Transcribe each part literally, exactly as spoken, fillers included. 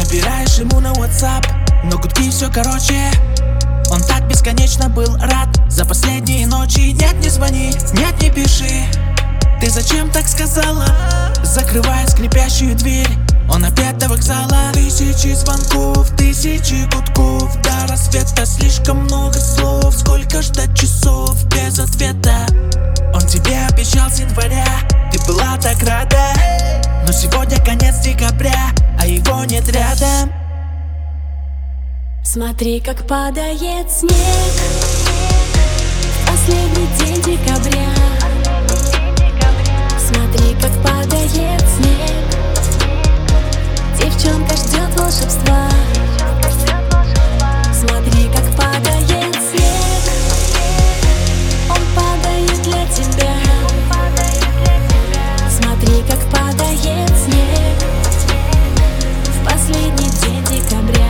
Набираешь ему на WhatsApp, но гудки все короче. Он так бесконечно был рад за последние ночи. Нет, не звони, нет, не пиши. Ты зачем так сказала? Закрывая скрипящую дверь, он опять до вокзала. Тысячи звонков, тысячи гудков, до рассвета слишком много слов. Сколько ждать часов без ответа? Он тебе обещал с января, ты была так рада. Но сегодня конец декабря, а его нет рядом. Смотри, как падает снег в последний день декабря. Смотри, как падает снег. Девчонка ждет волшебства. Смотри, как падает снег. Он падает для тебя. Смотри, как падает снег в последний день декабря.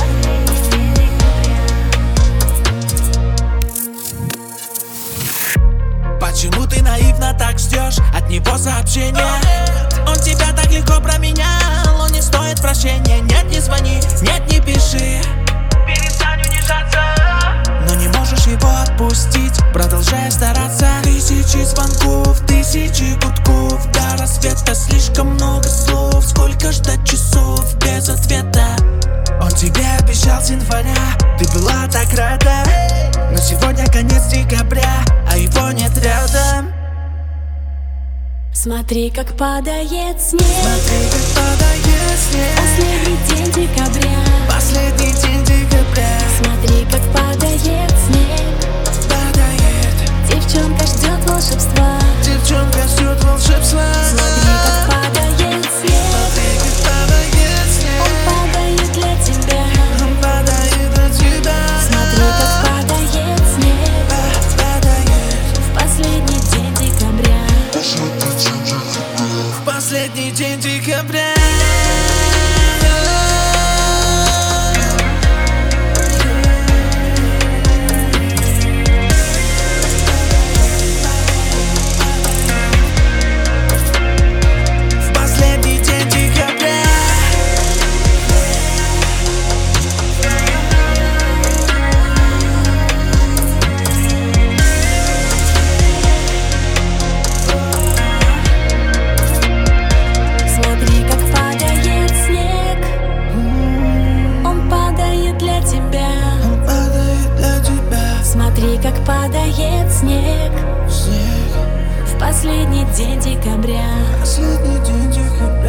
Почему ты наивно так ждешь от него сообщения? Он тебя так легко променял, он не стоит прощения. Нет, не звони, нет, не пиши. Перестань унижаться, но не можешь его отпустить, продолжая стараться. Тысячи звонков, тысячи гудков, до рассвета слишком много слов. Сколько ждать часов без ответа? Он тебе обещал с января, ты была так рада. Но сегодня конец декабря, а его нет рядом. Смотри, как падает снег. Смотри, как падает снег. Последний день декабря. Последний день декабря. Смотри, как падает снег. Падает. Девчонка ждет волшебства. Девчонка ждет волшебства. Смотри, как падает снег. Смотри, как падает снег. Он падает для тебя. Он падает для тебя. Смотри, как падает снег Падает. в последний день декабря. В последний день декабря. В последний день декабря. Смотри, как падает снег. Он падает для тебя. Он падает для тебя. Смотри, как падает снег Снег. в последний день декабря. Последний день декабря.